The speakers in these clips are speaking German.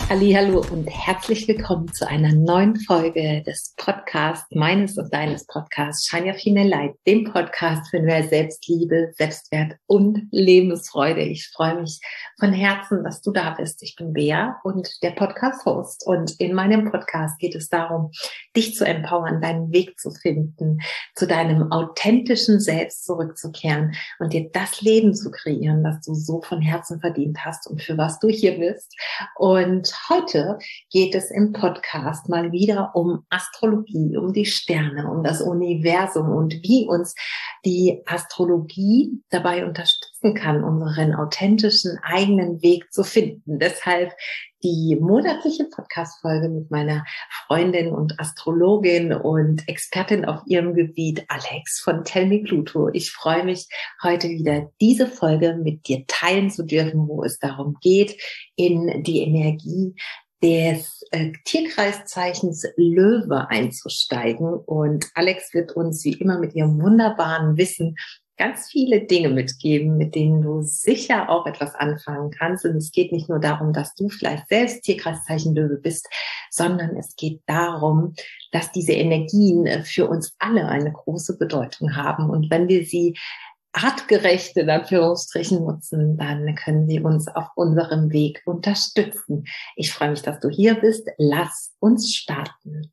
Hallihallo und herzlich willkommen zu einer neuen Folge des Podcasts, meines und deines Podcasts Shine Your Female Light, dem Podcast für mehr Selbstliebe, Selbstwert und Lebensfreude. Ich freue mich von Herzen, dass du da bist. Ich bin Bea und der Podcast-Host, und in meinem Podcast geht es darum, dich zu empowern, deinen Weg zu finden, zu deinem authentischen Selbst zurückzukehren und dir das Leben zu kreieren, das du so von Herzen verdient hast und für was du hier bist. Und heute geht es im Podcast mal wieder um Astrologie, um die Sterne, um das Universum und wie uns die Astrologie dabei unterstützen kann, unseren authentischen eigenen Weg zu finden. Deshalb die monatliche Podcast-Folge mit meiner Freundin und Astrologin und Expertin auf ihrem Gebiet, Alex von Tell Me Pluto. Ich freue mich, heute wieder diese Folge mit dir teilen zu dürfen, wo es darum geht, in die Energie des Tierkreiszeichens Löwe einzusteigen. Und Alex wird uns wie immer mit ihrem wunderbaren Wissen ganz viele Dinge mitgeben, mit denen du sicher auch etwas anfangen kannst. Und es geht nicht nur darum, dass du vielleicht selbst Tierkreiszeichen Löwe bist, sondern es geht darum, dass diese Energien für uns alle eine große Bedeutung haben. Und wenn wir sie artgerecht in Anführungsstrichen nutzen, dann können sie uns auf unserem Weg unterstützen. Ich freue mich, dass du hier bist. Lass uns starten.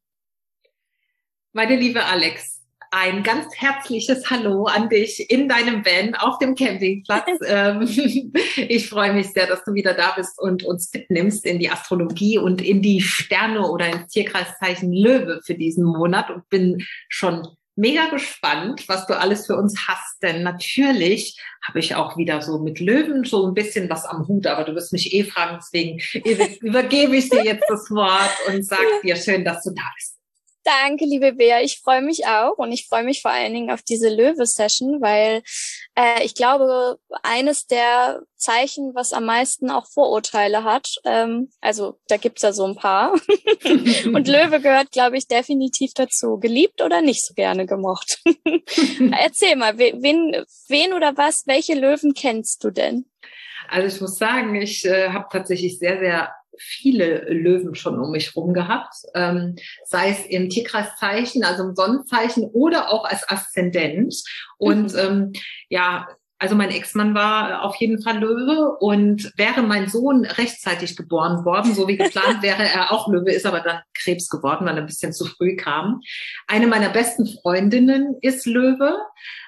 Meine liebe Alex, ein ganz herzliches Hallo an dich in deinem Van auf dem Campingplatz. Ich freue mich sehr, dass du wieder da bist und uns mitnimmst in die Astrologie und in die Sterne oder ins Tierkreiszeichen Löwe für diesen Monat und bin schon mega gespannt, was du alles für uns hast, denn natürlich habe ich auch wieder so mit Löwen so ein bisschen was am Hut, aber du wirst mich fragen, deswegen übergebe ich dir jetzt das Wort und sag dir schön, dass du da bist. Danke, liebe Bea. Ich freue mich auch und ich freue mich vor allen Dingen auf diese Löwe-Session, weil ich glaube, eines der Zeichen, was am meisten auch Vorurteile hat, also da gibt's ja so ein paar und Löwe gehört, glaube ich, definitiv dazu. Geliebt oder nicht so gerne gemocht? Erzähl mal, wen oder was, welche Löwen kennst du denn? Also ich muss sagen, ich habe tatsächlich sehr, sehr viele Löwen schon um mich rum gehabt, sei es im Tierkreiszeichen, also im Sonnenzeichen oder auch als Aszendent. Und also mein Ex-Mann war auf jeden Fall Löwe, und wäre mein Sohn rechtzeitig geboren worden, so wie geplant, wäre er auch Löwe, ist aber dann Krebs geworden, weil er ein bisschen zu früh kam. Eine meiner besten Freundinnen ist Löwe.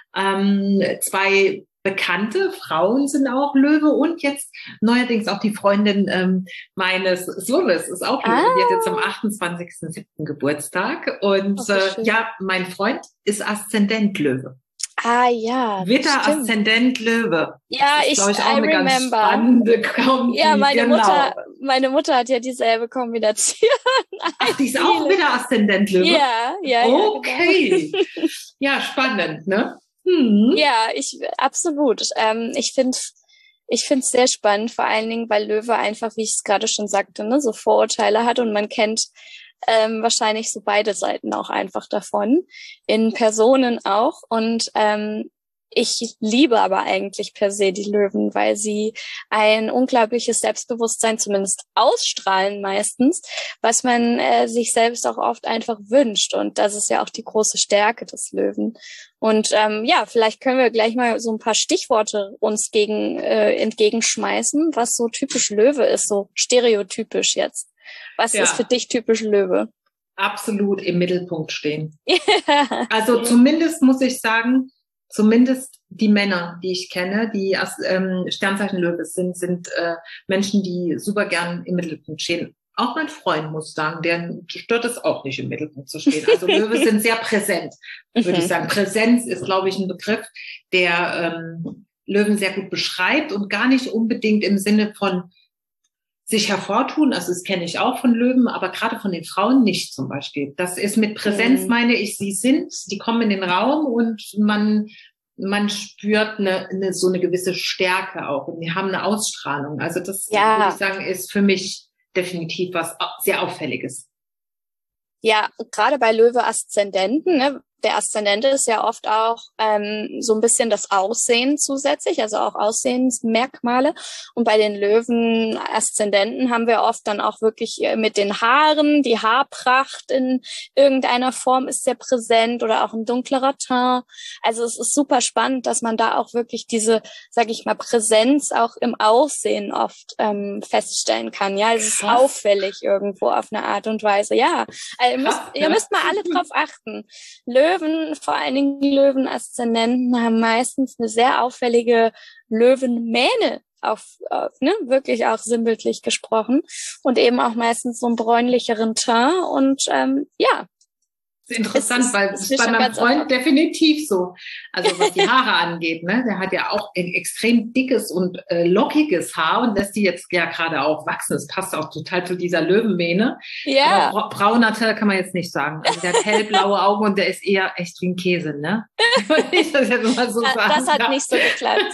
Zwei bekannte Frauen sind auch Löwe, und jetzt neuerdings auch die Freundin meines Sohnes ist auch Löwe. Die hat jetzt am 28.07. Geburtstag, und mein Freund ist Aszendent Löwe. Ah ja, Widder, Aszendent Löwe. Ja, das ist, ich auch eine ganz spannende Kombi. Ja, meine Mutter hat ja dieselbe Kombination. Ach, die ist auch Widder, Aszendent Löwe? Ja. Okay. Genau. Ja, spannend, ne? Ja, absolut. Ich finde es sehr spannend, vor allen Dingen, weil Löwe einfach, wie ich es gerade schon sagte, ne, so Vorurteile hat, und man kennt wahrscheinlich so beide Seiten auch einfach davon, in Personen auch. Und ich liebe aber eigentlich per se die Löwen, weil sie ein unglaubliches Selbstbewusstsein zumindest ausstrahlen meistens, was man sich selbst auch oft einfach wünscht. Und das ist ja auch die große Stärke des Löwen. Und vielleicht können wir gleich mal so ein paar Stichworte uns entgegenschmeißen, was so typisch Löwe ist, so stereotypisch jetzt. Was ist für dich typisch Löwe? Absolut im Mittelpunkt stehen. Also zumindest muss ich sagen, zumindest die Männer, die ich kenne, die Sternzeichen Löwe sind Menschen, die super gern im Mittelpunkt stehen. Auch mein Freund muss sagen, der stört es auch nicht, im Mittelpunkt zu stehen. Also Löwe sind sehr präsent, würde ich sagen. Präsenz ist, glaube ich, ein Begriff, der Löwen sehr gut beschreibt und gar nicht unbedingt im Sinne von sich hervortun, also das kenne ich auch von Löwen, aber gerade von den Frauen nicht zum Beispiel. Das ist mit Präsenz, meine ich, die kommen in den Raum und man spürt so eine gewisse Stärke auch, und die haben eine Ausstrahlung. Also das, würde ich sagen, ist für mich definitiv was sehr Auffälliges. Ja, gerade bei Löwe-Aszendenten, ne, der Aszendent ist ja oft auch so ein bisschen das Aussehen zusätzlich, also auch Aussehensmerkmale. Und bei den Löwen-Aszendenten haben wir oft dann auch wirklich mit den Haaren, die Haarpracht in irgendeiner Form ist sehr präsent oder auch ein dunklerer Teint. Also es ist super spannend, dass man da auch wirklich diese, sage ich mal, Präsenz auch im Aussehen oft feststellen kann. Ja, es ist auffällig irgendwo auf eine Art und Weise. Ja, also ihr müsst mal alle drauf achten. Löwen, vor allen Dingen Löwen-Aszendenten, haben meistens eine sehr auffällige Löwenmähne wirklich auch sinnbildlich gesprochen und eben auch meistens so einen bräunlicheren Teint und Das ist interessant, weil es ist bei meinem Freund definitiv so. Also was die Haare angeht, ne? Der hat ja auch ein extrem dickes und lockiges Haar und lässt die jetzt ja gerade auch wachsen. Das passt auch total zu dieser Löwenmähne. Ja. Aber brauner Teil kann man jetzt nicht sagen. Also der hat hellblaue Augen und der ist eher echt wie ein Käse, ne? Wenn ich das jetzt mal so sagen. Das hat nicht so geklappt.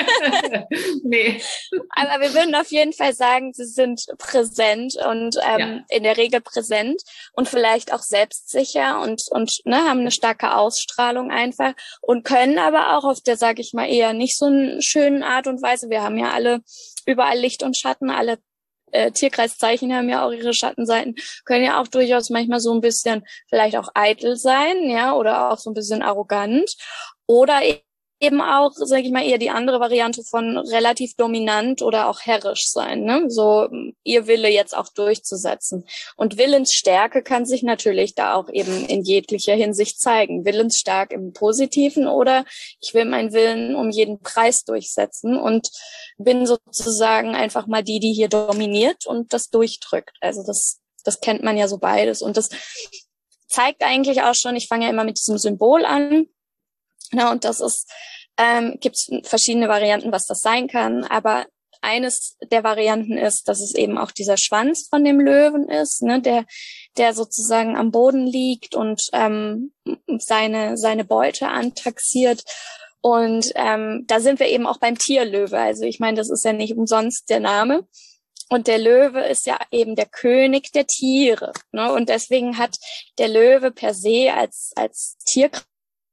Nee. Aber wir würden auf jeden Fall sagen, sie sind präsent und in der Regel präsent und vielleicht auch selbstsicher und haben eine starke Ausstrahlung einfach und können aber auch auf der, sage ich mal, eher nicht so einen schönen Art und Weise. Wir haben ja alle überall Licht und Schatten, alle Tierkreiszeichen haben ja auch ihre Schattenseiten, können ja auch durchaus manchmal so ein bisschen vielleicht auch eitel sein, ja, oder auch so ein bisschen arrogant oder eben auch, sage ich mal, eher die andere Variante von relativ dominant oder auch herrisch sein, ne? So ihr Wille jetzt auch durchzusetzen. Und Willensstärke kann sich natürlich da auch eben in jeglicher Hinsicht zeigen. Willensstark im Positiven oder ich will meinen Willen um jeden Preis durchsetzen und bin sozusagen einfach mal die hier dominiert und das durchdrückt. Also das kennt man ja so beides. Und das zeigt eigentlich auch schon, ich fange ja immer mit diesem Symbol an. Na, und das ist, gibt verschiedene Varianten, was das sein kann, aber eines der Varianten ist, dass es eben auch dieser Schwanz von dem Löwen ist, ne, der sozusagen am Boden liegt und seine Beute antaxiert. Und da sind wir eben auch beim Tierlöwe. Also ich meine, das ist ja nicht umsonst der Name. Und der Löwe ist ja eben der König der Tiere, ne? Und deswegen hat der Löwe per se als Tierkreiszeichen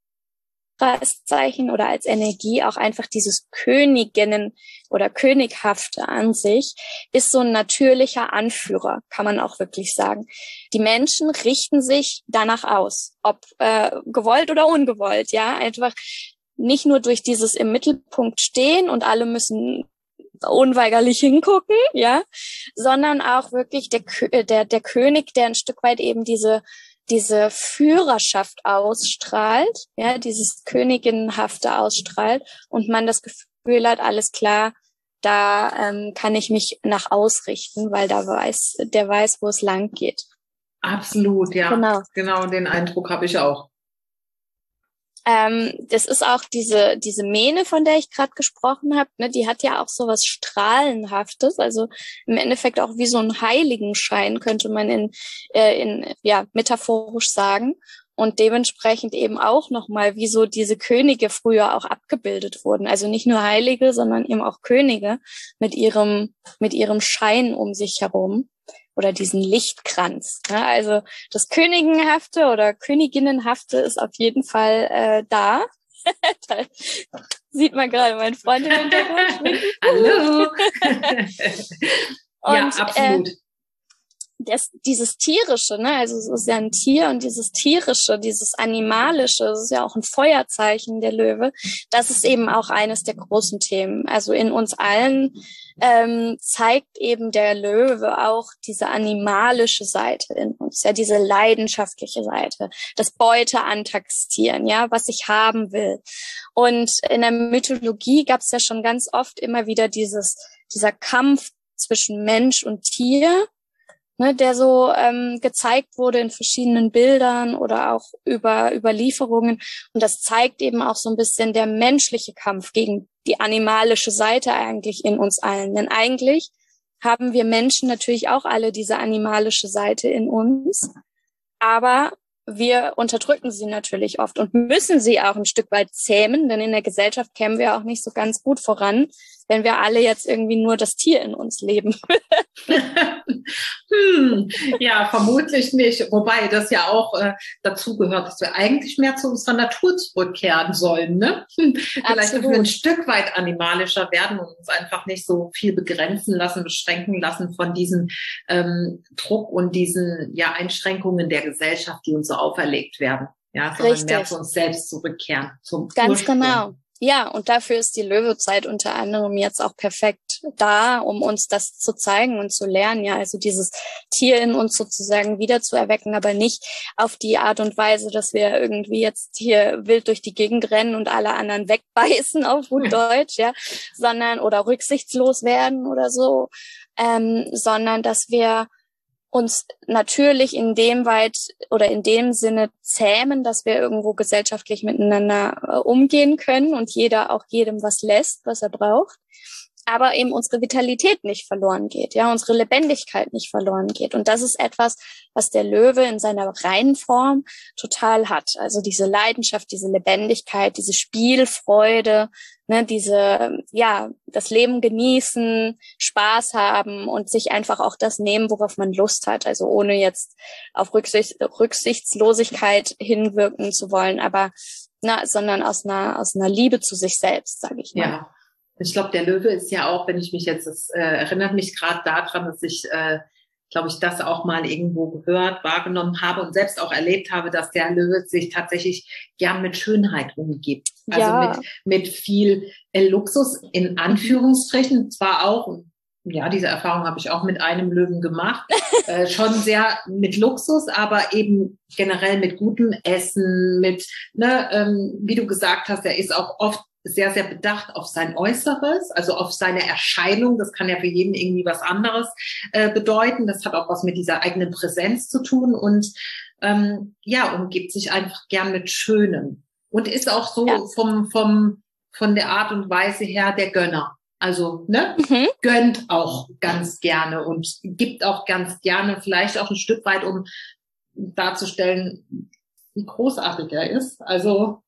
oder als Energie auch einfach dieses Königinnen- oder Könighafte an sich, ist so ein natürlicher Anführer, kann man auch wirklich sagen. Die Menschen richten sich danach aus, ob gewollt oder ungewollt, ja, einfach nicht nur durch dieses im Mittelpunkt stehen und alle müssen unweigerlich hingucken, ja, sondern auch wirklich der König, der ein Stück weit eben diese Führerschaft ausstrahlt, ja, dieses Königinnenhafte ausstrahlt und man das Gefühl hat, alles klar, da kann ich mich nach ausrichten, weil der weiß, wo es lang geht. Absolut, ja. Genau, den Eindruck habe ich auch. Das ist auch diese Mähne, von der ich gerade gesprochen habe, ne, die hat ja auch so was Strahlenhaftes, also im Endeffekt auch wie so ein Heiligenschein, könnte man in metaphorisch sagen. Und dementsprechend eben auch nochmal, wie so diese Könige früher auch abgebildet wurden. Also nicht nur Heilige, sondern eben auch Könige mit ihrem Schein um sich herum. Oder diesen Lichtkranz. Ja, also das Königinhafte oder Königinnenhafte ist auf jeden Fall da. Da sieht man gerade meinen Freund im Hintergrund schminken. Hallo! Und, ja, absolut. Dieses Tierische, ne, also es ist ja ein Tier und dieses Tierische, dieses Animalische, das ist ja auch ein Feuerzeichen, der Löwe, das ist eben auch eines der großen Themen. Also in uns allen zeigt eben der Löwe auch diese animalische Seite in uns, ja, diese leidenschaftliche Seite, das Beute antaxieren, ja, was ich haben will. Und in der Mythologie gab es ja schon ganz oft immer wieder dieser Kampf zwischen Mensch und Tier, ne, der so gezeigt wurde in verschiedenen Bildern oder auch über Überlieferungen. Und das zeigt eben auch so ein bisschen der menschliche Kampf gegen die animalische Seite eigentlich in uns allen. Denn eigentlich haben wir Menschen natürlich auch alle diese animalische Seite in uns, aber wir unterdrücken sie natürlich oft und müssen sie auch ein Stück weit zähmen, denn in der Gesellschaft kämen wir auch nicht so ganz gut voran, wenn wir alle jetzt irgendwie nur das Tier in uns leben. Ja, vermutlich nicht. Wobei das ja auch dazu gehört, dass wir eigentlich mehr zu unserer Natur zurückkehren sollen. Ne? Vielleicht dürfen wir ein Stück weit animalischer werden und uns einfach nicht so viel begrenzen lassen, beschränken lassen von diesem Druck und diesen Einschränkungen der Gesellschaft, die uns so auferlegt werden. Ja, sondern mehr zu uns selbst zurückkehren. Zum Ganz genau. Ja, und dafür ist die Löwezeit unter anderem jetzt auch perfekt da, um uns das zu zeigen und zu lernen. Ja, also dieses Tier in uns sozusagen wieder zu erwecken, aber nicht auf die Art und Weise, dass wir irgendwie jetzt hier wild durch die Gegend rennen und alle anderen wegbeißen auf gut Deutsch, ja, sondern oder rücksichtslos werden oder so, sondern dass wir uns natürlich in dem Sinne zähmen, dass wir irgendwo gesellschaftlich miteinander umgehen können und jeder auch jedem was lässt, was er braucht, aber eben unsere Vitalität nicht verloren geht, ja, unsere Lebendigkeit nicht verloren geht. Und das ist etwas, was der Löwe in seiner reinen Form total hat. Also diese Leidenschaft, diese Lebendigkeit, diese Spielfreude, ne, das Leben genießen, Spaß haben und sich einfach auch das nehmen, worauf man Lust hat. Also ohne jetzt auf Rücksichtslosigkeit hinwirken zu wollen, aber sondern aus einer Liebe zu sich selbst, sage ich mal. Ja. Ich glaube, der Löwe ist ja auch, wenn ich mich jetzt, das erinnert mich gerade daran, dass ich, glaube ich, das auch mal irgendwo gehört, wahrgenommen habe und selbst auch erlebt habe, dass der Löwe sich tatsächlich gern mit Schönheit umgibt. Also mit viel Luxus in Anführungsstrichen, zwar auch, ja, diese Erfahrung habe ich auch mit einem Löwen gemacht, schon sehr mit Luxus, aber eben generell mit gutem Essen, mit, wie du gesagt hast, er ist auch oft sehr, sehr bedacht auf sein Äußeres, also auf seine Erscheinung. Das kann ja für jeden irgendwie was anderes bedeuten. Das hat auch was mit dieser eigenen Präsenz zu tun und umgibt sich einfach gern mit Schönem und ist auch so von der Art und Weise her der Gönner. Also, gönnt auch ganz gerne und gibt auch ganz gerne, vielleicht auch ein Stück weit, um darzustellen, wie großartig er ist. Also,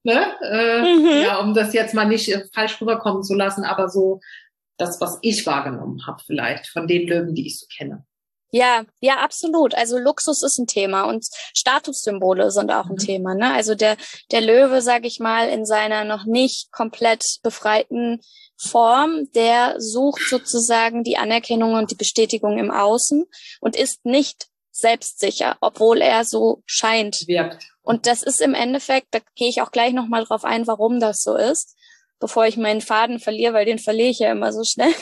um das jetzt mal nicht falsch rüberkommen zu lassen, aber so das, was ich wahrgenommen habe vielleicht von den Löwen, die ich so kenne. Ja, absolut. Also Luxus ist ein Thema und Statussymbole sind auch ein Thema. Ne? Also der Löwe, sage ich mal, in seiner noch nicht komplett befreiten Form, der sucht sozusagen die Anerkennung und die Bestätigung im Außen und ist nicht selbstsicher, obwohl er so scheint. Wirkt. Und das ist im Endeffekt, da gehe ich auch gleich nochmal drauf ein, warum das so ist, bevor ich meinen Faden verliere, weil den verliere ich ja immer so schnell.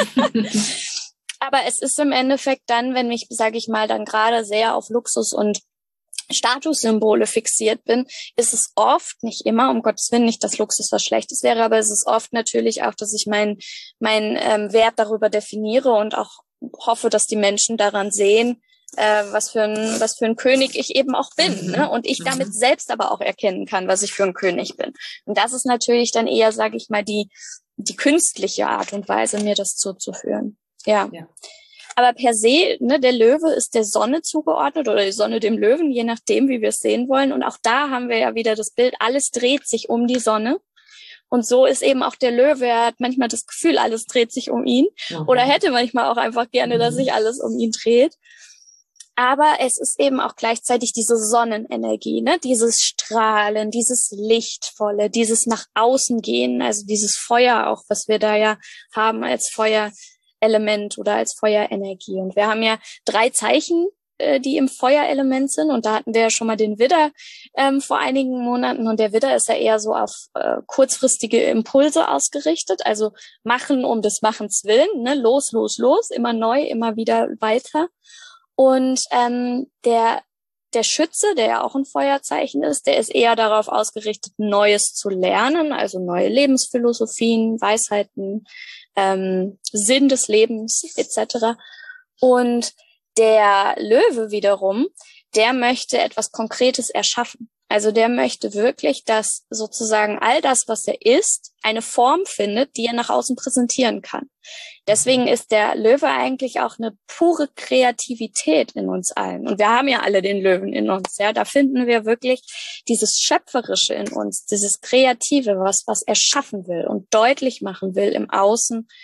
Aber es ist im Endeffekt dann, wenn ich, sage ich mal, dann gerade sehr auf Luxus und Statussymbole fixiert bin, ist es oft, nicht immer, um Gottes Willen, nicht, dass Luxus was Schlechtes wäre, aber es ist oft natürlich auch, dass ich meinen Wert darüber definiere und auch hoffe, dass die Menschen daran sehen, was für ein König ich eben auch bin, ne? Und ich damit selbst aber auch erkennen kann, was ich für ein König bin. Und das ist natürlich dann eher, sage ich mal, die künstliche Art und Weise, mir das zuzuführen. Ja. Aber per se, ne, der Löwe ist der Sonne zugeordnet oder die Sonne dem Löwen, je nachdem, wie wir es sehen wollen. Und auch da haben wir ja wieder das Bild, alles dreht sich um die Sonne. Und so ist eben auch der Löwe, er hat manchmal das Gefühl, alles dreht sich um ihn. Oder hätte manchmal auch einfach gerne, dass sich alles um ihn dreht. Aber es ist eben auch gleichzeitig diese Sonnenenergie, ne? Dieses Strahlen, dieses Lichtvolle, dieses nach außen gehen, also dieses Feuer auch, was wir da ja haben als Feuerelement oder als Feuerenergie. Und wir haben ja 3 Zeichen, die im Feuerelement sind. Und da hatten wir ja schon mal den Widder vor einigen Monaten. Und der Widder ist ja eher so auf kurzfristige Impulse ausgerichtet. Also machen um des Machens willen, ne? Los, los, los, immer neu, immer wieder weiter. Und der Schütze, der ja auch ein Feuerzeichen ist, der ist eher darauf ausgerichtet, Neues zu lernen, also neue Lebensphilosophien, Weisheiten, Sinn des Lebens etc. Und der Löwe wiederum, der möchte etwas Konkretes erschaffen. Also der möchte wirklich, dass sozusagen all das, was er ist, eine Form findet, die er nach außen präsentieren kann. Deswegen ist der Löwe eigentlich auch eine pure Kreativität in uns allen. Und wir haben ja alle den Löwen in uns, ja. Da finden wir wirklich dieses Schöpferische in uns, dieses Kreative, was erschaffen will und deutlich machen will im Außen,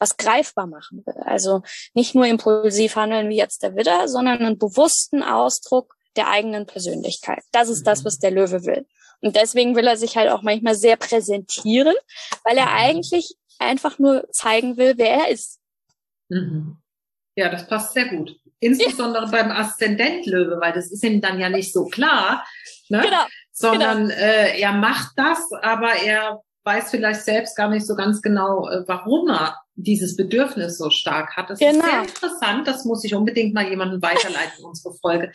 was greifbar machen will. Also nicht nur impulsiv handeln wie jetzt der Widder, sondern einen bewussten Ausdruck der eigenen Persönlichkeit. Das ist das, was der Löwe will. Und deswegen will er sich halt auch manchmal sehr präsentieren, weil er eigentlich einfach nur zeigen will, wer er ist. Mhm. Ja, das passt sehr gut. Insbesondere beim Aszendent-Löwe, weil das ist ihm dann ja nicht so klar, ne? Genau. Sondern er macht das, aber er weiß vielleicht selbst gar nicht so ganz genau, warum er dieses Bedürfnis so stark hat. Das ist sehr interessant. Das muss ich unbedingt mal jemandem weiterleiten, unsere Folge.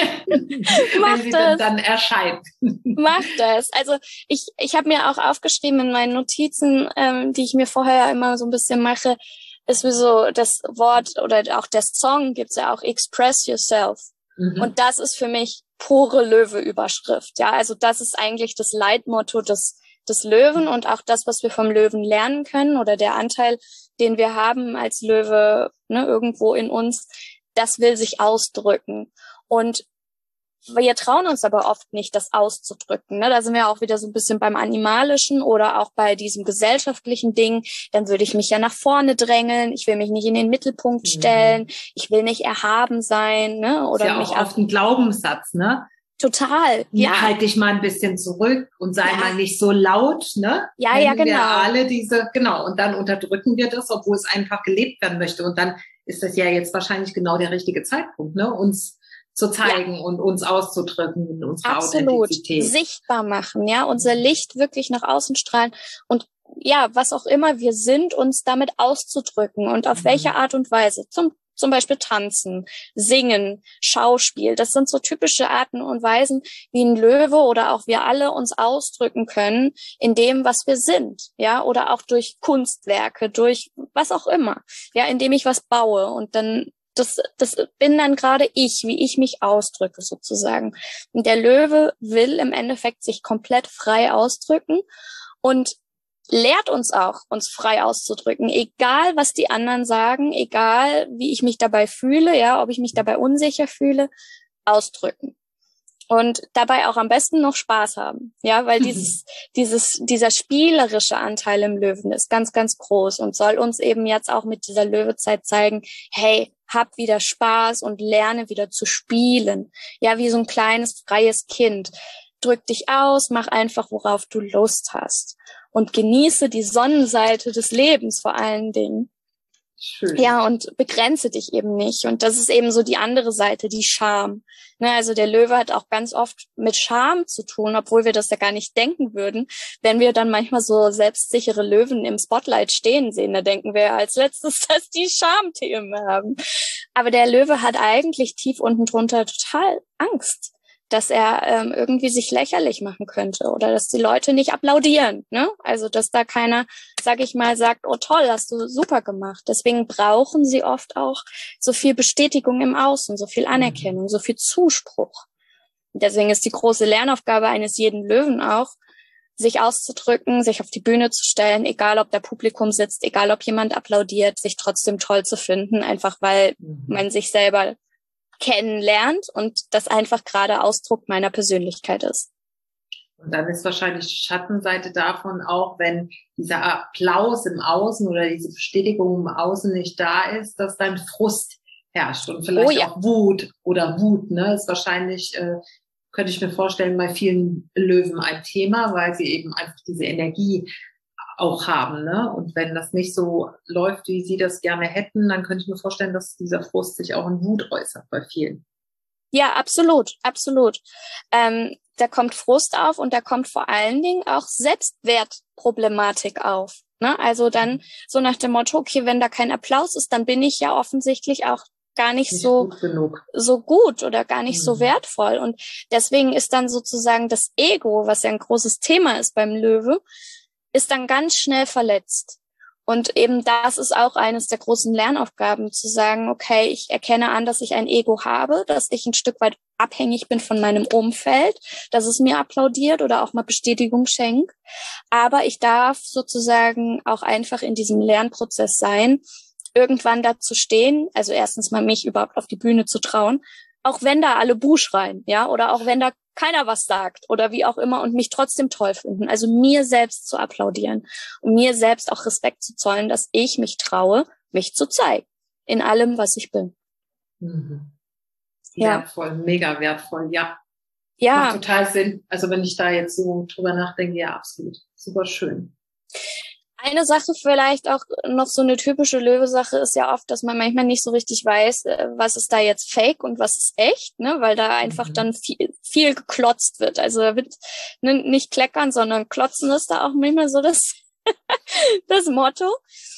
Wenn sie dann erscheint. Mach das. Also ich habe mir auch aufgeschrieben in meinen Notizen, die ich mir vorher immer so ein bisschen mache, ist wie so das Wort oder auch der Song gibt's ja auch, Express Yourself. Mhm. Und das ist für mich pure Löwe-Überschrift. Ja, also das ist eigentlich das Leitmotto des Löwen und auch das, was wir vom Löwen lernen können oder der Anteil, den wir haben als Löwe, ne, irgendwo in uns, das will sich ausdrücken. Und wir trauen uns aber oft nicht, das auszudrücken. Ne? Da sind wir auch wieder so ein bisschen beim Animalischen oder auch bei diesem gesellschaftlichen Ding. Dann würde ich mich ja nach vorne drängeln. Ich will mich nicht in den Mittelpunkt stellen. Ich will nicht erhaben sein. Ne? Oder ist ja auch oft ein Glaubenssatz, ne? Total, ja. Halt dich mal ein bisschen zurück und sei mal nicht so laut, ne? Ja, ja, genau. Wir alle und dann unterdrücken wir das, obwohl es einfach gelebt werden möchte. Und dann ist das ja jetzt wahrscheinlich genau der richtige Zeitpunkt, ne? Uns zu zeigen und uns auszudrücken in unserer Authentizität. Sichtbar machen, ja, unser Licht wirklich nach außen strahlen und ja, was auch immer wir sind, uns damit auszudrücken und auf welche Art und Weise. Zum Beispiel tanzen, singen, Schauspiel. Das sind so typische Arten und Weisen, wie ein Löwe oder auch wir alle uns ausdrücken können in dem, was wir sind, ja, oder auch durch Kunstwerke, durch was auch immer, ja, indem ich was baue und dann das bin dann gerade ich, wie ich mich ausdrücke sozusagen. Und der Löwe will im Endeffekt sich komplett frei ausdrücken und lehrt uns auch, uns frei auszudrücken, egal was die anderen sagen, egal wie ich mich dabei fühle, ja, ob ich mich dabei unsicher fühle, ausdrücken. Und dabei auch am besten noch Spaß haben, ja, weil dieser spielerische Anteil im Löwen ist ganz, ganz groß und soll uns eben jetzt auch mit dieser Löwezeit zeigen, hey, hab wieder Spaß und lerne wieder zu spielen. Ja, wie so ein kleines, freies Kind. Drück dich aus, mach einfach, worauf du Lust hast. Und genieße die Sonnenseite des Lebens vor allen Dingen. Schön. Ja, und begrenze dich eben nicht. Und das ist eben so die andere Seite, die Scham. Ne, also der Löwe hat auch ganz oft mit Scham zu tun, obwohl wir das ja gar nicht denken würden. Wenn wir dann manchmal so selbstsichere Löwen im Spotlight stehen sehen, da denken wir als letztes, dass die Schamthemen haben. Aber der Löwe hat eigentlich tief unten drunter total Angst, dass er irgendwie sich lächerlich machen könnte oder dass die Leute nicht applaudieren, ne? Also dass da keiner, sag ich mal, sagt, oh toll, hast du super gemacht. Deswegen brauchen sie oft auch so viel Bestätigung im Außen, so viel Anerkennung, so viel Zuspruch. Und deswegen ist die große Lernaufgabe eines jeden Löwen auch, sich auszudrücken, sich auf die Bühne zu stellen, egal ob da Publikum sitzt, egal ob jemand applaudiert, sich trotzdem toll zu finden, einfach weil man sich selber kennenlernt und das einfach gerade Ausdruck meiner Persönlichkeit ist. Und dann ist wahrscheinlich die Schattenseite davon auch, wenn dieser Applaus im Außen oder diese Bestätigung im Außen nicht da ist, dass dann Frust herrscht und vielleicht auch Wut, ne, ist wahrscheinlich, könnte ich mir vorstellen, bei vielen Löwen ein Thema, weil sie eben einfach diese Energie auch haben, ne? Und wenn das nicht so läuft, wie sie das gerne hätten, dann könnte ich mir vorstellen, dass dieser Frust sich auch in Wut äußert bei vielen. Ja, absolut, absolut. Da kommt Frust auf und da kommt vor allen Dingen auch Selbstwertproblematik auf. Ne? Also dann so nach dem Motto, okay, wenn da kein Applaus ist, dann bin ich ja offensichtlich auch gar nicht so gut oder gar nicht so wertvoll. Und deswegen ist dann sozusagen das Ego, was ja ein großes Thema ist beim Löwe, ist dann ganz schnell verletzt. Und eben das ist auch eines der großen Lernaufgaben, zu sagen, okay, ich erkenne an, dass ich ein Ego habe, dass ich ein Stück weit abhängig bin von meinem Umfeld, dass es mir applaudiert oder auch mal Bestätigung schenkt. Aber ich darf sozusagen auch einfach in diesem Lernprozess sein, irgendwann da zu stehen, also erstens mal mich überhaupt auf die Bühne zu trauen, auch wenn da alle Buh schreien, ja, oder auch wenn da keiner was sagt oder wie auch immer und mich trotzdem toll finden. Also mir selbst zu applaudieren und mir selbst auch Respekt zu zollen, dass ich mich traue, mich zu zeigen in allem, was ich bin. Mhm. Ja. Wertvoll, mega wertvoll, ja. Ja. Macht total Sinn. Also wenn ich da jetzt so drüber nachdenke, ja, absolut. Super schön. Eine Sache vielleicht auch noch so eine typische Löwe-Sache ist ja oft, dass man manchmal nicht so richtig weiß, was ist da jetzt fake und was ist echt, ne, weil da einfach dann viel geklotzt wird. Also da wird nicht kleckern, sondern klotzen ist da auch manchmal so das Motto.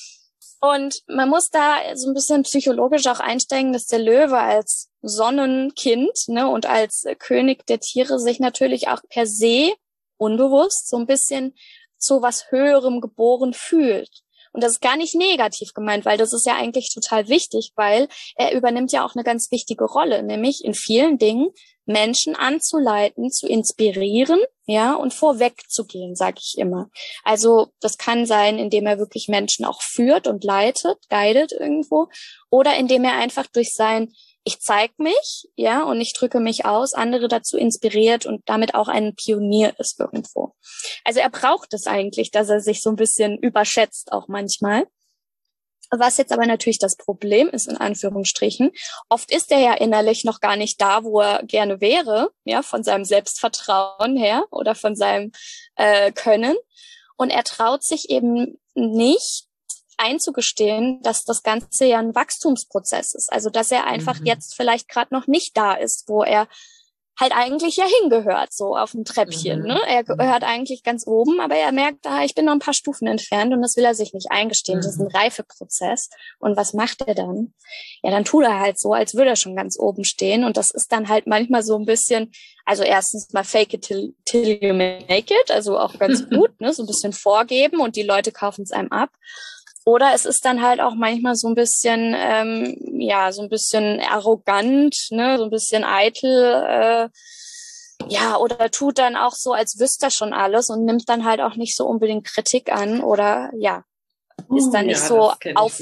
Und man muss da so ein bisschen psychologisch auch einsteigen, dass der Löwe als Sonnenkind, ne, und als König der Tiere sich natürlich auch per se unbewusst so ein bisschen zu was Höherem geboren fühlt. Und das ist gar nicht negativ gemeint, weil das ist ja eigentlich total wichtig, weil er übernimmt ja auch eine ganz wichtige Rolle, nämlich in vielen Dingen Menschen anzuleiten, zu inspirieren, ja, und vorwegzugehen, sage ich immer. Also das kann sein, indem er wirklich Menschen auch führt und leitet, guidet irgendwo, oder indem er einfach durch sein ich zeige mich, ja, und ich drücke mich aus, andere dazu inspiriert und damit auch ein Pionier ist irgendwo. Also er braucht es eigentlich, dass er sich so ein bisschen überschätzt auch manchmal. Was jetzt aber natürlich das Problem ist, in Anführungsstrichen, oft ist er ja innerlich noch gar nicht da, wo er gerne wäre, ja, von seinem Selbstvertrauen her oder von seinem Können. Und er traut sich eben nicht, einzugestehen, dass das Ganze ja ein Wachstumsprozess ist. Also dass er einfach jetzt vielleicht gerade noch nicht da ist, wo er halt eigentlich ja hingehört, so auf dem Treppchen. Ne? Er gehört eigentlich ganz oben, aber er merkt, ich bin noch ein paar Stufen entfernt und das will er sich nicht eingestehen. Das ist ein Reifeprozess. Und was macht er dann? Ja, dann tut er halt so, als würde er schon ganz oben stehen. Und das ist dann halt manchmal so ein bisschen, also erstens mal fake it till you make it, also auch ganz gut, ne? So ein bisschen vorgeben und die Leute kaufen es einem ab. Oder es ist dann halt auch manchmal so ein bisschen, so ein bisschen arrogant, ne, so ein bisschen eitel, oder tut dann auch so, als wüsste er schon alles und nimmt dann halt auch nicht so unbedingt Kritik an oder ist dann nicht so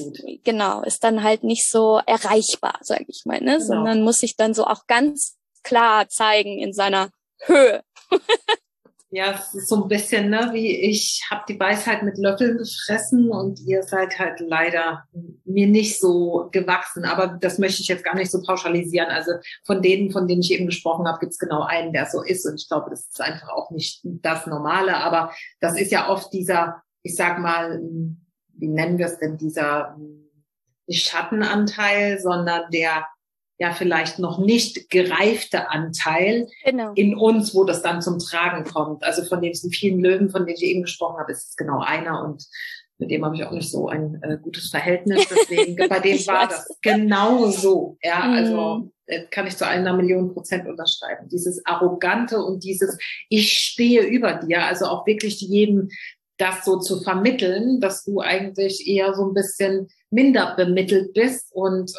ist dann halt nicht so erreichbar, sage ich mal, ne, sondern muss sich dann so auch ganz klar zeigen in seiner Höhe. Ja, es ist so ein bisschen, ne, wie ich habe die Weisheit mit Löffeln gefressen und ihr seid halt leider mir nicht so gewachsen. Aber das möchte ich jetzt gar nicht so pauschalisieren. Also von denen ich eben gesprochen habe, gibt es genau einen, der so ist. Und ich glaube, das ist einfach auch nicht das Normale. Aber das ist ja oft dieser, ich sag mal, wie nennen wir es denn, dieser nicht Schattenanteil, sondern der vielleicht noch nicht gereifte Anteil in uns, wo das dann zum Tragen kommt. Also von diesen vielen Löwen, von denen ich eben gesprochen habe, ist es genau einer und mit dem habe ich auch nicht so ein gutes Verhältnis. Deswegen, bei dem war das genau so. Ja, also kann ich zu 1.000.000% unterschreiben. Dieses Arrogante und dieses Ich stehe über dir, also auch wirklich jedem das so zu vermitteln, dass du eigentlich eher so ein bisschen minder bemittelt bist und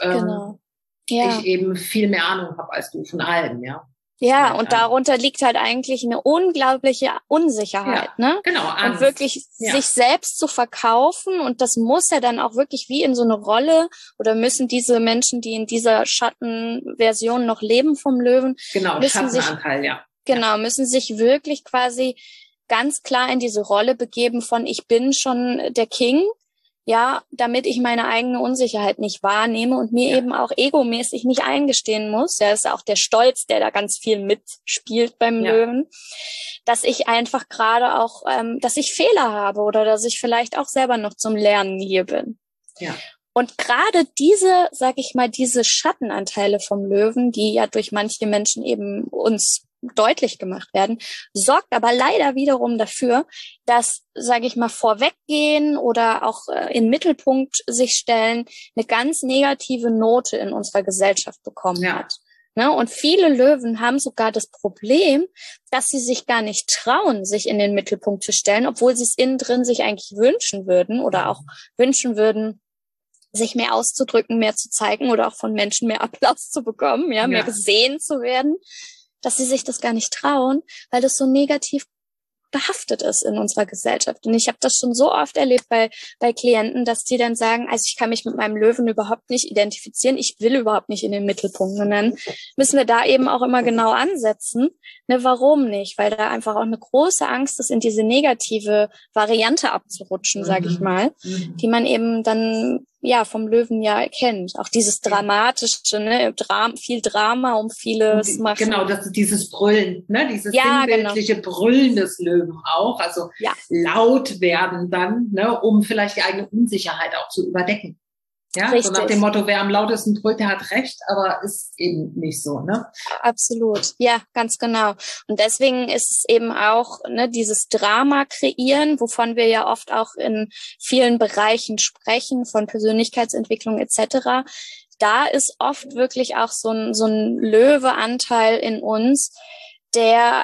ich eben viel mehr Ahnung habe als du von allem, ja. Ja, und darunter liegt halt eigentlich eine unglaubliche Unsicherheit, ne? Genau, Angst. Und wirklich sich selbst zu verkaufen und das muss ja dann auch wirklich wie in so eine Rolle oder müssen diese Menschen, die in dieser Schattenversion noch leben vom Löwen, müssen sich wirklich quasi ganz klar in diese Rolle begeben von ich bin schon der King, ja, damit ich meine eigene Unsicherheit nicht wahrnehme und mir eben auch egomäßig nicht eingestehen muss. Ja, das ist auch der Stolz, der da ganz viel mitspielt beim Löwen, dass ich einfach gerade auch, dass ich Fehler habe oder dass ich vielleicht auch selber noch zum Lernen hier bin. Ja. Und gerade diese, sag ich mal, diese Schattenanteile vom Löwen, die ja durch manche Menschen eben uns deutlich gemacht werden, sorgt aber leider wiederum dafür, dass, sage ich mal, vorweggehen oder auch in den Mittelpunkt sich stellen, eine ganz negative Note in unserer Gesellschaft bekommen hat. Ne? Und viele Löwen haben sogar das Problem, dass sie sich gar nicht trauen, sich in den Mittelpunkt zu stellen, obwohl sie es innen drin sich eigentlich wünschen würden oder auch wünschen würden, sich mehr auszudrücken, mehr zu zeigen oder auch von Menschen mehr Applaus zu bekommen, mehr gesehen zu werden, dass sie sich das gar nicht trauen, weil das so negativ behaftet ist in unserer Gesellschaft. Und ich habe das schon so oft erlebt bei Klienten, dass die dann sagen, also ich kann mich mit meinem Löwen überhaupt nicht identifizieren, ich will überhaupt nicht in den Mittelpunkt. Und dann müssen wir da eben auch immer genau ansetzen, ne, warum nicht? Weil da einfach auch eine große Angst ist, in diese negative Variante abzurutschen, sage ich mal, die man eben dann vom Löwen ja erkennt. Auch dieses Dramatische, ne, viel Drama um vieles machen. Genau, das ist dieses Brüllen, ne, dieses sinnbildliche Brüllen des Löwen auch, also laut werden dann, ne, um vielleicht die eigene Unsicherheit auch zu überdecken. Ja, richtig. So nach dem Motto, wer am lautesten brüllt, der hat recht, aber ist eben nicht so, ne? Absolut, ja, ganz genau. Und deswegen ist es eben auch, ne, dieses Drama kreieren, wovon wir ja oft auch in vielen Bereichen sprechen, von Persönlichkeitsentwicklung etc. Da ist oft wirklich auch so ein Löwe-Anteil in uns, der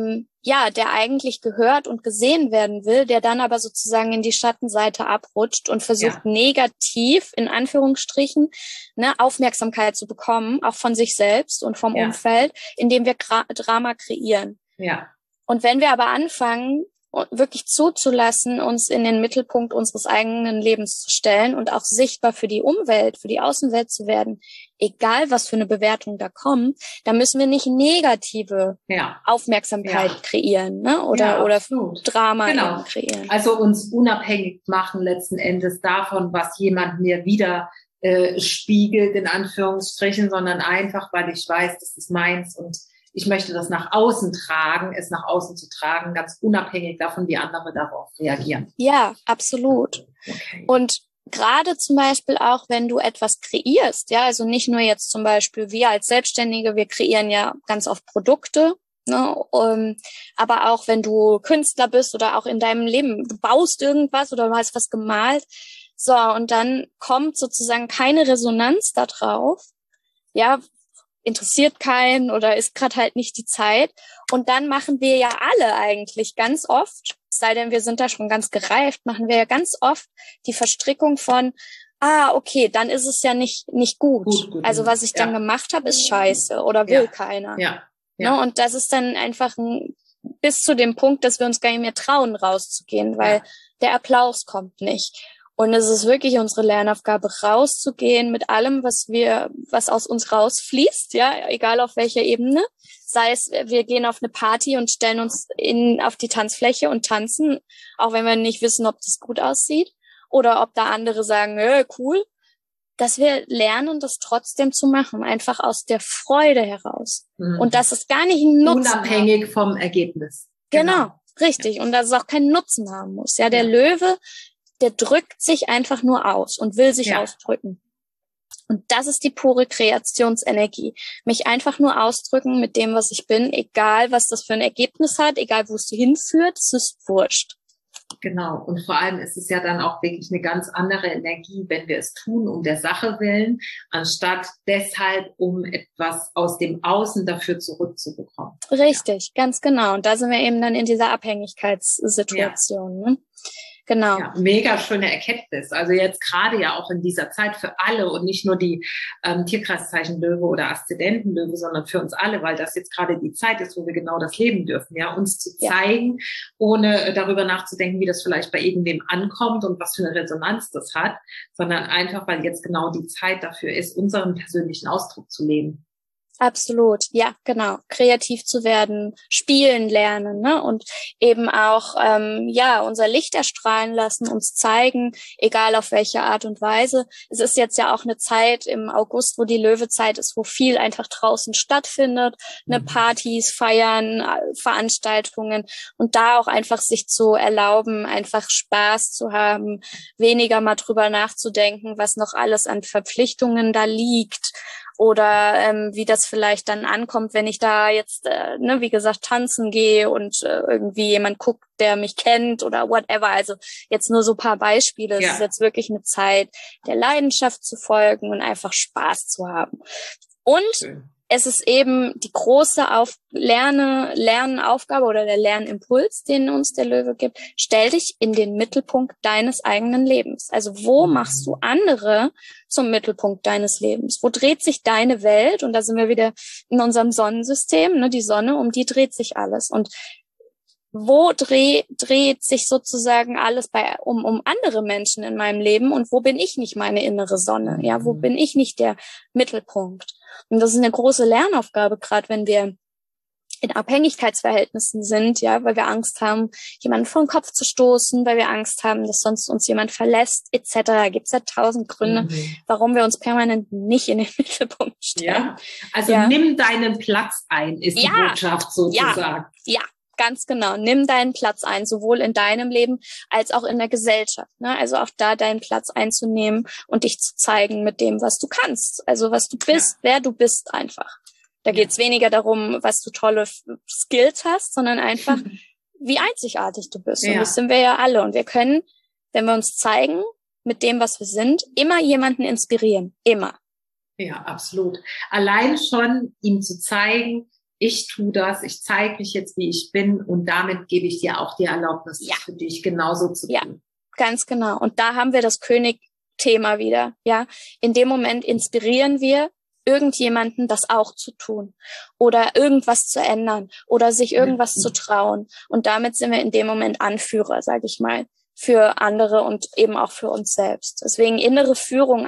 der eigentlich gehört und gesehen werden will, der dann aber sozusagen in die Schattenseite abrutscht und versucht negativ, in Anführungsstrichen, ne, Aufmerksamkeit zu bekommen, auch von sich selbst und vom Umfeld, indem wir Drama kreieren. Ja. Und wenn wir aber anfangen, wirklich zuzulassen, uns in den Mittelpunkt unseres eigenen Lebens zu stellen und auch sichtbar für die Umwelt, für die Außenwelt zu werden, egal was für eine Bewertung da kommt, da müssen wir nicht negative Aufmerksamkeit kreieren, ne? Oder Drama kreieren. Also uns unabhängig machen letzten Endes davon, was jemand mir wieder spiegelt, in Anführungsstrichen, sondern einfach, weil ich weiß, das ist meins und ich möchte das nach außen tragen, es nach außen zu tragen, ganz unabhängig davon, wie andere darauf reagieren. Ja, absolut. Okay. Und gerade zum Beispiel auch, wenn du etwas kreierst, ja, also nicht nur jetzt zum Beispiel wir als Selbstständige, wir kreieren ja ganz oft Produkte, ne, aber auch wenn du Künstler bist oder auch in deinem Leben, du baust irgendwas oder du hast was gemalt, so, und dann kommt sozusagen keine Resonanz da drauf, ja, interessiert keinen oder ist gerade halt nicht die Zeit. Und dann machen wir ja alle eigentlich ganz oft, sei denn wir sind da schon ganz gereift, machen wir ja ganz oft die Verstrickung von, okay, dann ist es ja nicht gut. Also was ich dann gemacht habe, ist scheiße oder will keiner. Ja. Ne? Und das ist dann einfach bis zu dem Punkt, dass wir uns gar nicht mehr trauen, rauszugehen, weil der Applaus kommt nicht. Und es ist wirklich unsere Lernaufgabe, rauszugehen mit allem, was aus uns rausfließt, ja, egal auf welcher Ebene. Sei es, wir gehen auf eine Party und stellen uns auf die Tanzfläche und tanzen, auch wenn wir nicht wissen, ob das gut aussieht. Oder ob da andere sagen, cool. Dass wir lernen, das trotzdem zu machen, einfach aus der Freude heraus. Und dass es gar nicht einen Nutzen unabhängig vom Ergebnis. Genau, richtig. Und dass es auch keinen Nutzen haben muss. Ja, der Löwe, der drückt sich einfach nur aus und will sich ausdrücken. Und das ist die pure Kreationsenergie. Mich einfach nur ausdrücken mit dem, was ich bin, egal was das für ein Ergebnis hat, egal wo es hinführt, es ist wurscht. Genau. Und vor allem ist es ja dann auch wirklich eine ganz andere Energie, wenn wir es tun um der Sache willen, anstatt deshalb, um etwas aus dem Außen dafür zurückzubekommen. Richtig, ganz genau. Und da sind wir eben dann in dieser Abhängigkeitssituation. Ne? Genau. Ja, mega schöne Erkenntnis. Also jetzt gerade ja auch in dieser Zeit für alle und nicht nur die Tierkreiszeichen Löwe oder Aszendenten Löwe, sondern für uns alle, weil das jetzt gerade die Zeit ist, wo wir genau das leben dürfen, ja, uns zu zeigen, ohne darüber nachzudenken, wie das vielleicht bei irgendwem ankommt und was für eine Resonanz das hat, sondern einfach, weil jetzt genau die Zeit dafür ist, unseren persönlichen Ausdruck zu leben. Absolut, ja, genau. Kreativ zu werden, spielen lernen, ne? Und eben auch unser Licht erstrahlen lassen, uns zeigen, egal auf welche Art und Weise. Es ist jetzt ja auch eine Zeit im August, wo die Löwezeit ist, wo viel einfach draußen stattfindet, ne, Partys, Feiern, Veranstaltungen und da auch einfach sich zu erlauben, einfach Spaß zu haben, weniger mal drüber nachzudenken, was noch alles an Verpflichtungen da liegt. Oder wie das vielleicht dann ankommt, wenn ich da jetzt, wie gesagt, tanzen gehe und irgendwie jemand guckt, der mich kennt oder whatever. Also jetzt nur so ein paar Beispiele. Es ist jetzt wirklich eine Zeit, der Leidenschaft zu folgen und einfach Spaß zu haben. Und es ist eben die große Lernaufgabe oder der Lernimpuls, den uns der Löwe gibt. Stell dich in den Mittelpunkt deines eigenen Lebens. Also wo machst du andere zum Mittelpunkt deines Lebens? Wo dreht sich deine Welt? Und da sind wir wieder in unserem Sonnensystem, ne, die Sonne, um die dreht sich alles. Und wo dreht sich sozusagen alles um andere Menschen in meinem Leben und wo bin ich nicht meine innere Sonne? Ja, wo bin ich nicht der Mittelpunkt? Und das ist eine große Lernaufgabe, gerade wenn wir in Abhängigkeitsverhältnissen sind, ja, weil wir Angst haben, jemanden vor den Kopf zu stoßen, weil wir Angst haben, dass sonst uns jemand verlässt, etc. Gibt es ja 1000 Gründe, warum wir uns permanent nicht in den Mittelpunkt stellen. Ja, also nimm deinen Platz ein, ist die Botschaft sozusagen. Ja, ganz genau. Nimm deinen Platz ein, sowohl in deinem Leben als auch in der Gesellschaft. Ne? Also auch da deinen Platz einzunehmen und dich zu zeigen mit dem, was du kannst. Also was du bist, wer du bist einfach. Da geht's weniger darum, was du tolle Skills hast, sondern einfach, wie einzigartig du bist. Und das sind wir ja alle. Und wir können, wenn wir uns zeigen, mit dem, was wir sind, immer jemanden inspirieren. Immer. Ja, absolut. Allein schon ihm zu zeigen, ich tue das, ich zeige mich jetzt, wie ich bin und damit gebe ich dir auch die Erlaubnis, für dich genauso zu tun. Ja, ganz genau. Und da haben wir das König-Thema wieder. Ja, in dem Moment inspirieren wir irgendjemanden das auch zu tun oder irgendwas zu ändern oder sich irgendwas zu trauen. Und damit sind wir in dem Moment Anführer, sage ich mal, für andere und eben auch für uns selbst. Deswegen innere Führung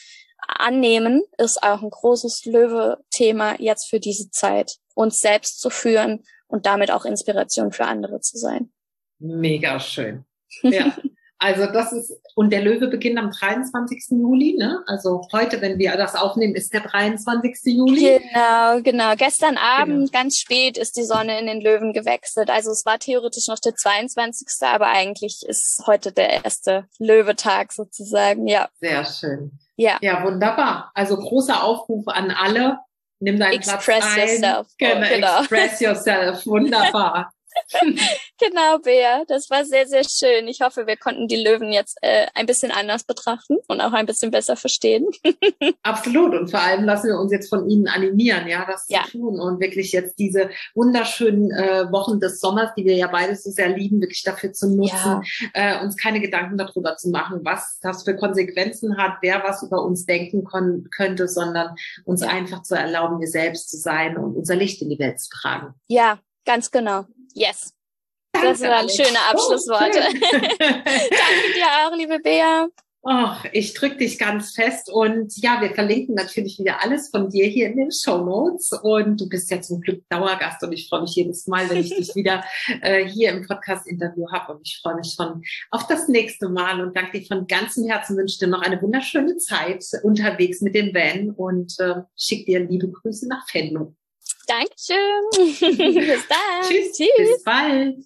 annehmen ist auch ein großes Löwe-Thema jetzt für diese Zeit, uns selbst zu führen und damit auch Inspiration für andere zu sein. Mega schön. Ja. Also das ist, und der Löwe beginnt am 23. Juli, ne? Also heute, wenn wir das aufnehmen, ist der 23. Juli. Genau. Gestern Abend, ganz spät, ist die Sonne in den Löwen gewechselt. Also es war theoretisch noch der 22., aber eigentlich ist heute der erste Löwetag sozusagen, ja. Sehr schön. Ja. Ja, wunderbar. Also großer Aufruf an alle. Nimm deinen Platz ein. Express yourself. Genau. Express yourself. Wunderbar. Genau, Bea, das war sehr, sehr schön. Ich hoffe, wir konnten die Löwen jetzt ein bisschen anders betrachten und auch ein bisschen besser verstehen. Absolut. Und vor allem lassen wir uns jetzt von Ihnen animieren, das zu tun und wirklich jetzt diese wunderschönen Wochen des Sommers, die wir ja beide so sehr lieben, wirklich dafür zu nutzen, uns keine Gedanken darüber zu machen, was das für Konsequenzen hat, wer was über uns denken könnte, sondern uns einfach zu erlauben, wir selbst zu sein und unser Licht in die Welt zu tragen. Ja, ganz genau. Yes. Danke, das waren schöne Abschlussworte. Danke dir auch, liebe Bea. Ach, ich drücke dich ganz fest und wir verlinken natürlich wieder alles von dir hier in den Shownotes und du bist ja zum Glück Dauergast und ich freue mich jedes Mal, wenn ich dich wieder hier im Podcast-Interview habe und ich freue mich schon auf das nächste Mal und danke dir von ganzem Herzen, wünsche dir noch eine wunderschöne Zeit unterwegs mit dem Van und schick dir liebe Grüße nach Venlo. Dankeschön. Bis dann. Tschüss. Bis bald.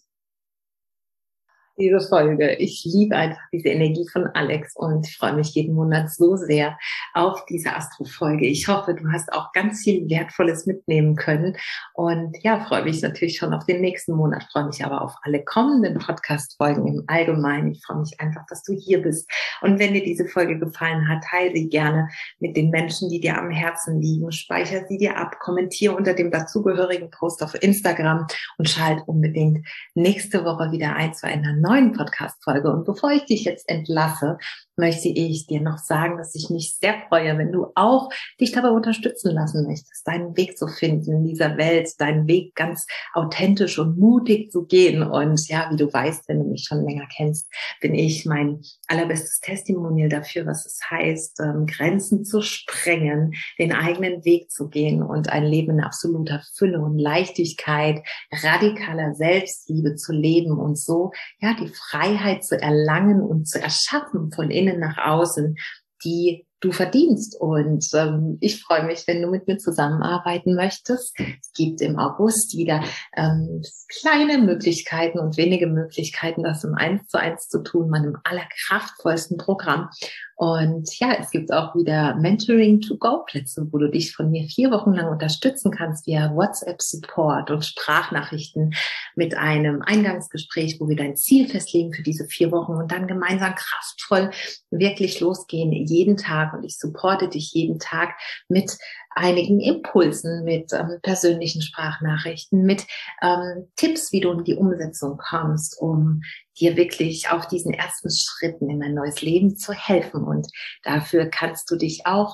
Diese Folge. Ich liebe einfach diese Energie von Alex und ich freue mich jeden Monat so sehr auf diese Astro-Folge. Ich hoffe, du hast auch ganz viel Wertvolles mitnehmen können und freue mich natürlich schon auf den nächsten Monat, freue mich aber auf alle kommenden Podcast-Folgen im Allgemeinen. Ich freue mich einfach, dass du hier bist und wenn dir diese Folge gefallen hat, teile sie gerne mit den Menschen, die dir am Herzen liegen, speichere sie dir ab, kommentiere unter dem dazugehörigen Post auf Instagram und schalt unbedingt nächste Woche wieder ein zu einer neuen Podcast-Folge. Und bevor ich dich jetzt entlasse, möchte ich dir noch sagen, dass ich mich sehr freue, wenn du auch dich dabei unterstützen lassen möchtest, deinen Weg zu finden in dieser Welt, deinen Weg ganz authentisch und mutig zu gehen. Und wie du weißt, wenn du mich schon länger kennst, bin ich mein allerbestes Testimonial dafür, was es heißt, Grenzen zu sprengen, den eigenen Weg zu gehen und ein Leben in absoluter Fülle und Leichtigkeit, radikaler Selbstliebe zu leben und so, die Freiheit zu erlangen und zu erschaffen von innen nach außen, die du verdienst. Und ich freue mich, wenn du mit mir zusammenarbeiten möchtest. Es gibt im August wieder kleine Möglichkeiten und wenige Möglichkeiten, das im 1:1 zu tun, meinem allerkraftvollsten Programm. Und es gibt auch wieder Mentoring-to-Go-Plätze, wo du dich von mir 4 Wochen lang unterstützen kannst via WhatsApp-Support und Sprachnachrichten mit einem Eingangsgespräch, wo wir dein Ziel festlegen für diese 4 Wochen und dann gemeinsam kraftvoll wirklich losgehen jeden Tag. Und ich supporte dich jeden Tag mit einigen Impulsen, mit persönlichen Sprachnachrichten, mit Tipps, wie du in die Umsetzung kommst, um dir wirklich auf diesen ersten Schritten in ein neues Leben zu helfen. Und dafür kannst du dich auch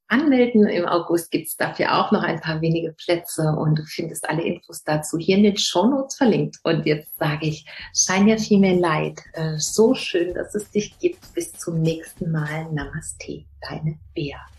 anmelden. Im August gibt es dafür auch noch ein paar wenige Plätze und du findest alle Infos dazu hier in den Shownotes verlinkt. Und jetzt sage ich, Shine Your Female Light. So schön, dass es dich gibt. Bis zum nächsten Mal. Namaste, deine Bea.